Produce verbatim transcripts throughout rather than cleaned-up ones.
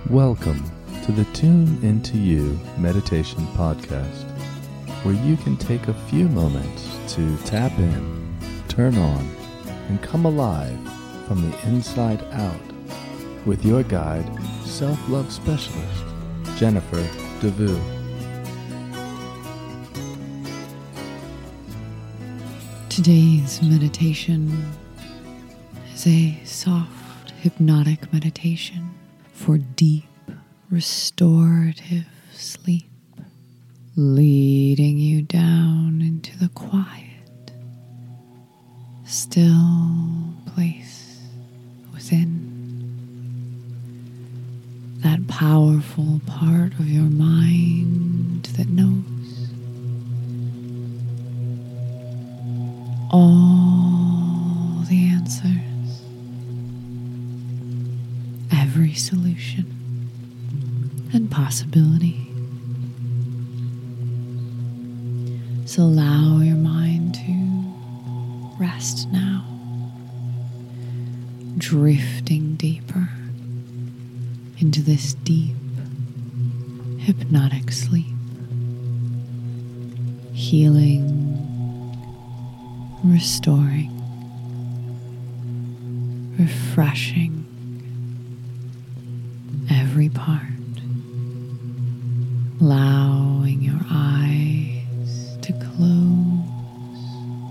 Welcome to the Tune Into You Meditation Podcast, where you can take a few moments to tap in, turn on, and come alive from the inside out with your guide, self-love specialist, Jennifer DeVue. Today's meditation is a soft, hypnotic meditation for deep, restorative sleep, leading you down into the quiet, still place within. That powerful part of your mind that knows all the answers, every solution and possibility. So allow your mind to rest now, drifting deeper into this deep, hypnotic sleep, healing, restoring, refreshing every part, allowing your eyes to close.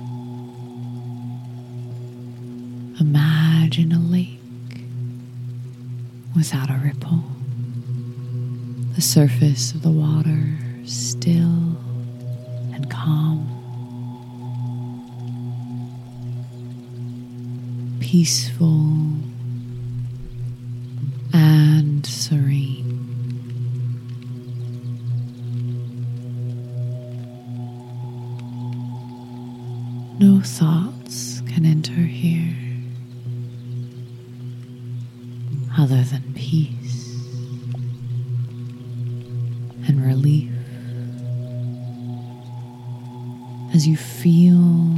Imagine a lake without a ripple, the surface of the water still and calm, peaceful and serene. No thoughts can enter here other than peace and relief as you feel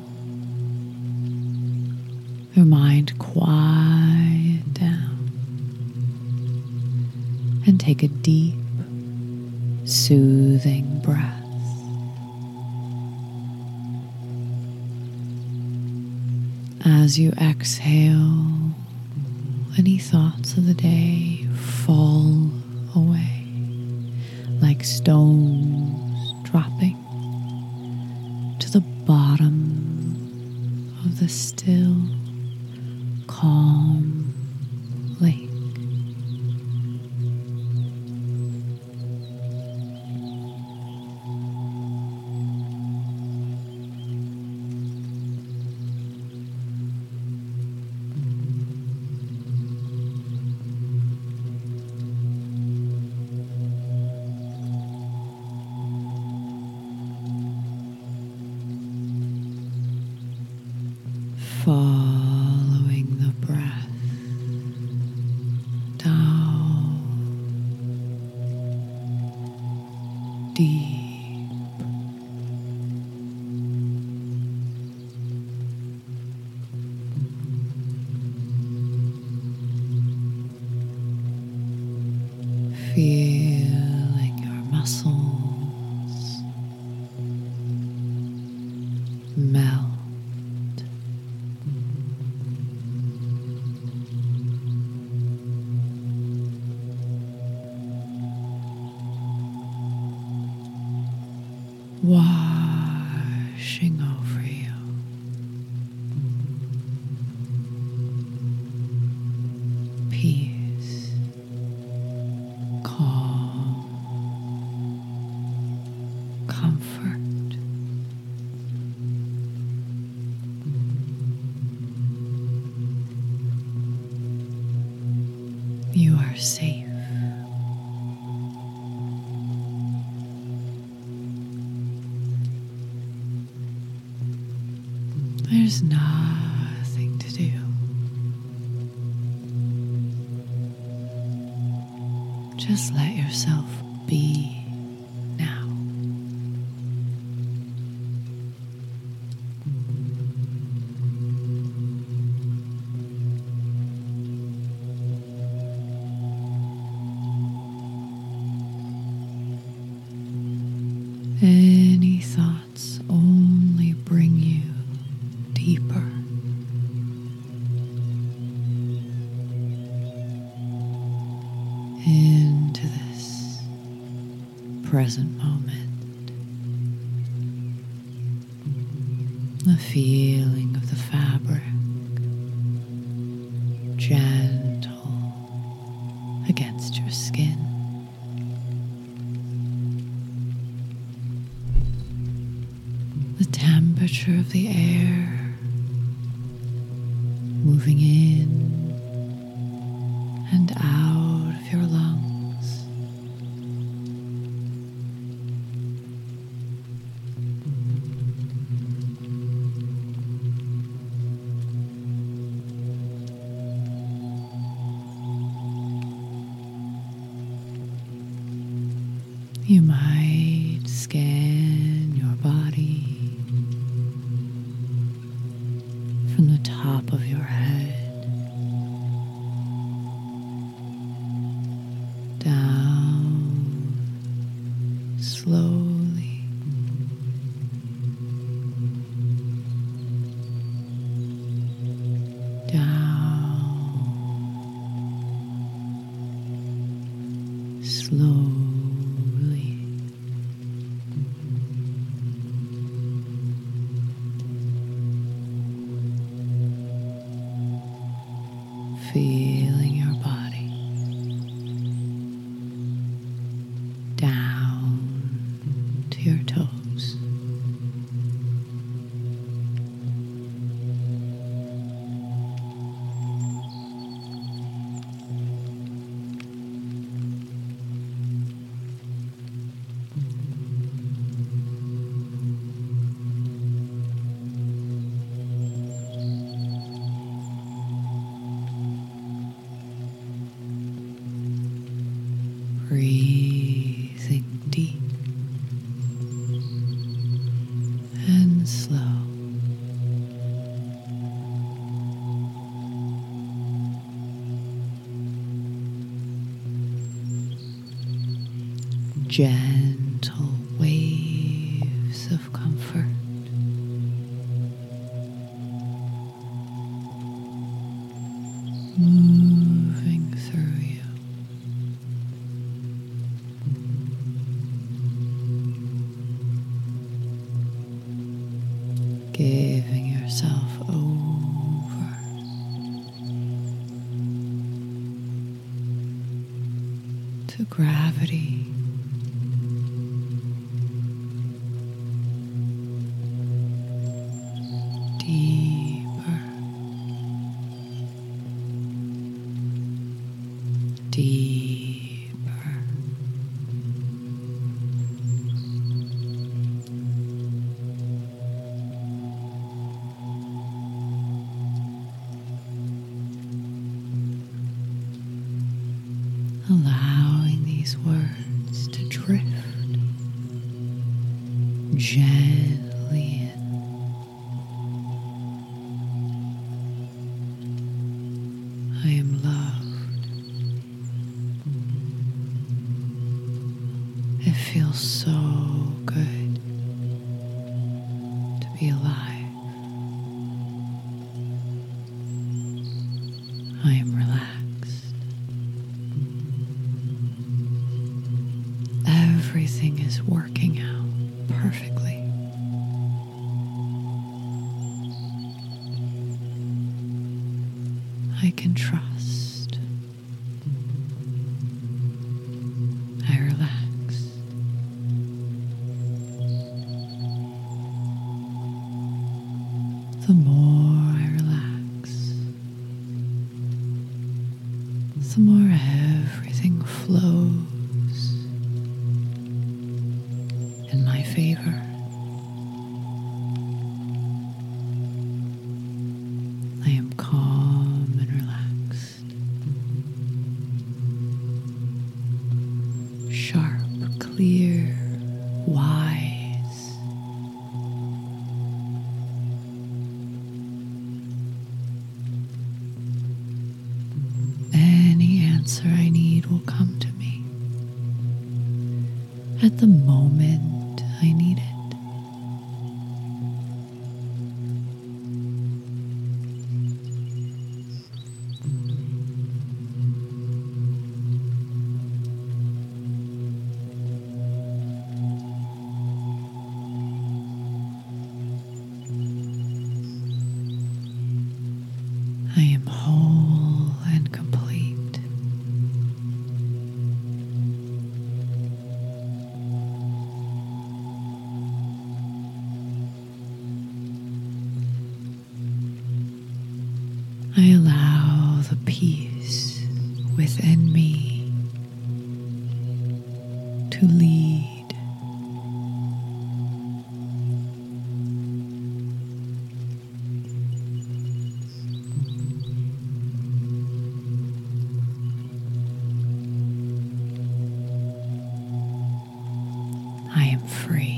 your mind quiet down and take a deep, soothing breath. As you exhale, any thoughts of the day fall away like stones dropping to the bottom of the still, calm lake. Following the breath down deep, feeling your muscles melt. Washing over you, peace, calm, comfort. You are safe. There's nothing to do. Just let yourself be now. Any thoughts only bring you deeper into this present moment. The feeling of the fabric, gentle against your skin. The temperature of the air moving in and out of your lungs. You might scan your body from the top of your head down slowly, down slowly. Feeling your body down to your toes. Breathing deep and slow. Gentle waves of comfort. Moving through you. Giving yourself over to gravity. Deeper, deeper. Allowing these words to drift gently in. I am loved. It feels so good to be alive. I am relaxed. Everything is working out perfectly. I can trust. I relax. The more I relax, the more everything flows in my favor. I am calm and relaxed, sharp, clear, wise. Any answer I need will come to me at the moment I need it. I am whole and complete. I allow the peace within me to lead. I am free.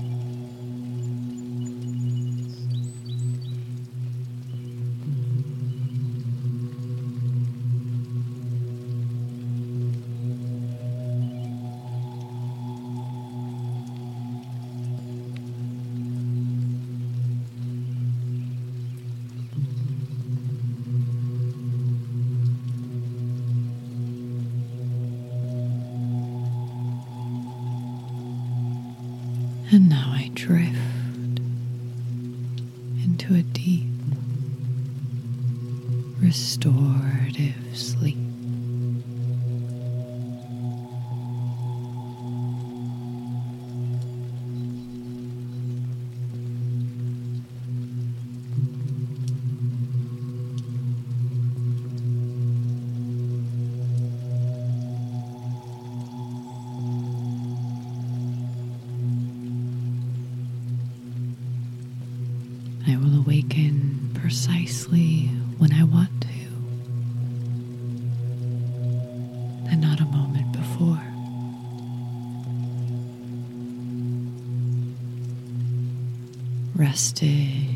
And now I drift into a deep, restorative sleep. I will awaken precisely when I want to, and not a moment before. Rested